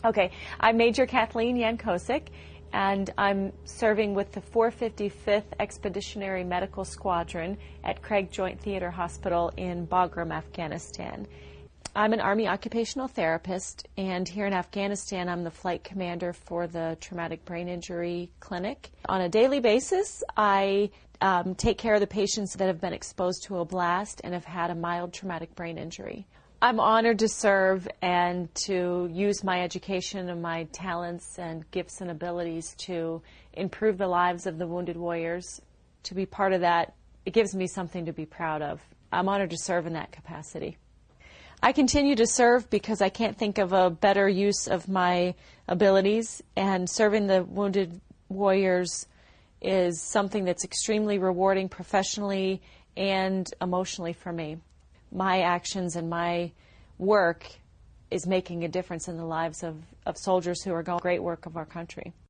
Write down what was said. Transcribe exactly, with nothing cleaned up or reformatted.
Okay, I'm Major Kathleen Yankosik, and I'm serving with the four fifty-fifth Expeditionary Medical Squadron at Craig Joint Theater Hospital in Bagram, Afghanistan. I'm an Army occupational therapist, and here in Afghanistan I'm the flight commander for the Traumatic Brain Injury Clinic. On a daily basis, I um, take care of the patients that have been exposed to a blast and have had a mild traumatic brain injury. I'm honored to serve and to use my education and my talents and gifts and abilities to improve the lives of the wounded warriors. To be part of that, it gives me something to be proud of. I'm honored to serve in that capacity. I continue to serve because I can't think of a better use of my abilities, and serving the wounded warriors is something that's extremely rewarding professionally and emotionally for me. My actions and my work is making a difference in the lives of, of soldiers who are doing great work of our country.